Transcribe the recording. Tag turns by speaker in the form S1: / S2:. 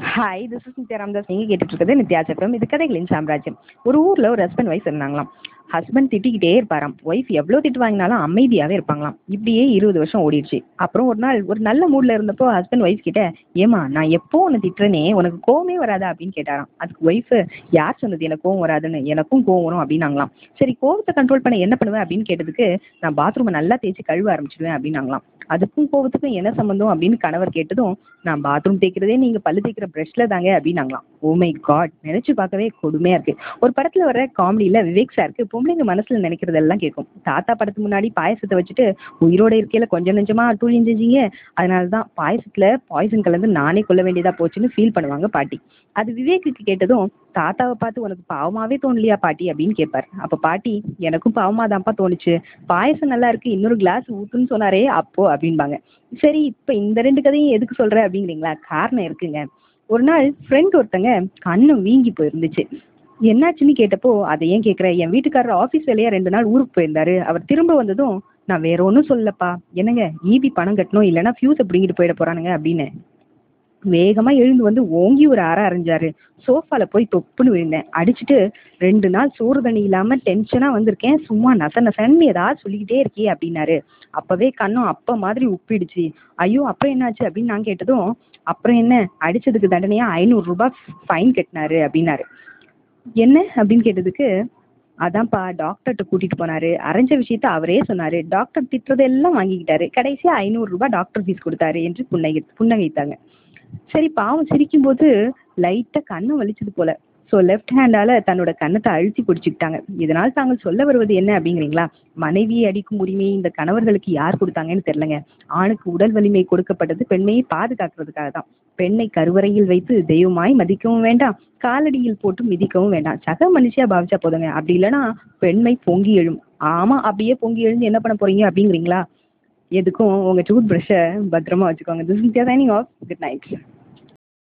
S1: Hi, this is Nithya Ramadas. நீங்க கேட்டுட்டு இருக்கிறது நித்யா சப்பம். இது கதைகளின் சாம்ராஜ்யம். ஒரு ஊர்ல ஒரு ஹஸ்பண்ட் ஒய்ஃப் இருந்தாங்களாம். ஹஸ்பண்ட் திட்டிக்கிட்டே இருப்பாராம். ஒய்ஃப் எவ்வளவு திட்டு வாங்கினாலும் அமைதியாவே இருப்பாங்களாம். இப்படியே 20 வருஷம் ஓடிடுச்சு. அப்புறம் ஒரு நாள் ஒரு நல்ல மூட்ல இருந்தப்போ ஹஸ்பண்ட் ஒய்ஃப் கிட்ட, ஏமா நான் எப்போ உன்னை திட்டுறனே உனக்கு கோவமே வராதா அப்படின்னு கேட்டாராம். அதுக்கு ஒய்ஃப், யார் சொன்னது எனக்கு கோவம் வராதுன்னு? எனக்கும் கோவம் வரும் அப்படின்னாங்களாம். சரி, கோவத்தை கண்ட்ரோல் பண்ண என்ன பண்ணுவேன் அப்படின்னு கேட்டதுக்கு, நான் பாத்ரூமை நல்லா தேய்ச்சி கழுவ ஆரம்பிச்சிடுவேன் அப்படின்னாங்களாம். அதுக்கும் கோவத்துக்கும் என்ன சம்பந்தம் அப்படின்னு கணவர் கேட்டதும், நான் பாத்ரூம் தேய்க்கிறதே நீங்க பல்லு தேய்க்கிற பிரஷ்ல தாங்க அப்படின்னாங்களாம். ஓ மை காட், நினைச்சு பார்க்கவே கொடுமையா இருக்கு. ஒரு படத்துல வர காமெடியில விவேக் சாருக்கு பொம்பளைங்க மனசுல நினைக்கிறதெல்லாம் கேட்கும். தாத்தா படத்துக்கு முன்னாடி பாயசத்தை வச்சுட்டு, உயிரோட இருக்கையில கொஞ்சம் நெஞ்சமா தூளி செஞ்சீங்க, அதனாலதான் பாயசத்துல பாய்சன் கலந்து நானே கொல்ல வேண்டியதா போச்சுன்னு ஃபீல் பண்ணுவாங்க பாட்டி. அது விவேக்குக்கு கேட்டதும், தாத்தாவை பார்த்து உனக்கு பாவமாவே தோணலையா பாட்டி அப்படின்னு கேட்பாரு. அப்ப பாட்டி, எனக்கும் பாவமாதான்ப்பா தோணுச்சு, பாயசம் நல்லா இருக்கு இன்னொரு கிளாஸ் ஊத்துன்னு சொன்னாரே அப்போ அப்படின்பாங்க. சரி, இப்ப இந்த 2 கதையும் எதுக்கு சொல்ற அப்படிங்கிறீங்களா? காரணம் இருக்குங்க. ஒரு நாள் ஃப்ரெண்ட் ஒருத்தங்க கண்ணு வீங்கி போயிருந்துச்சு. என்னாச்சுன்னு கேட்டப்போ, அதை ஏன் கேட்குற, என் வீட்டுக்காரர் ஆஃபீஸ் வேலையா 2 நாள் ஊருக்கு போயிருந்தாரு, அவர் திரும்ப வந்ததும் நான் வேற ஒன்றும் சொல்லப்பா, என்னங்க ஈபி பணம் கட்டணும் இல்லைன்னா ஃபியூஸை பிடிங்கிட்டு போயிட போறானுங்க அப்படின்னு வேகமா எழுந்து வந்து ஓங்கி ஒரு அறை அரைஞ்சாரு. சோஃபால போய் தொப்புன்னு விழுந்தேன். அடிச்சுட்டு, 2 நாள் சோறு தண்ணி இல்லாம டென்ஷனா வந்திருக்கேன், சும்மா நச நசன்னு ஏதாவது சொல்லிக்கிட்டே இருக்கியே அப்படின்னாரு. அப்பவே கண்ணும் அப்ப மாதிரி உப்பிடுச்சு. ஐயோ அப்புறம் என்னாச்சு அப்படின்னு நான் கேட்டதும், அப்புறம் என்ன, அடிச்சதுக்கு தண்டனையா 500 ரூபாய் ஃபைன் கட்டினாரு அப்படின்னாரு. என்ன அப்படின்னு கேட்டதுக்கு, அதான்ப்பா டாக்டர்கிட்ட கூட்டிட்டு போனாரு, அரைஞ்ச விஷயத்த அவரே சொன்னாரு, டாக்டர் திட்டுறதெல்லாம் வாங்கிக்கிட்டாரு, கடைசியா 500 ரூபாய் டாக்டர் ஃபீஸ் கொடுத்தாரு என்று புன்னகைத்தாங்க. சரி, பாவம் சிரிக்கும்போது லைட்டா கண்ணு வலிச்சது போல. ஸோ லெஃப்ட் ஹேண்டால தன்னோட கன்னத்தை அழுத்தி பிடிச்சிக்கிட்டாங்க. இதனால் தாங்கள் சொல்ல வருவது என்ன அப்படிங்கிறீங்களா? மனைவியை அடிக்கும் உரிமையை இந்த கணவர்களுக்கு யார் கொடுத்தாங்கன்னு தெரியலங்க. ஆணுக்கு உடல் வலிமை கொடுக்கப்பட்டது பெண்மையை பாதுகாக்கிறதுக்காக தான். பெண்ணை கருவறையில் வைத்து தெய்வமாய் மதிக்கவும் வேண்டாம், காலடியில் போட்டு மிதிக்கவும் வேண்டாம், சக மனுஷியா பாவிச்சா போதுங்க. அப்படி இல்லைன்னா பெண்மை பொங்கி எழும். ஆமா, அப்படியே பொங்கி எழுந்து என்ன பண்ண போறீங்க அப்படிங்கிறீங்களா? எதுக்கும் உங்க டூத் பிரஷை பத்திரமா வச்சுக்கோங்க. This is signing off. Good night.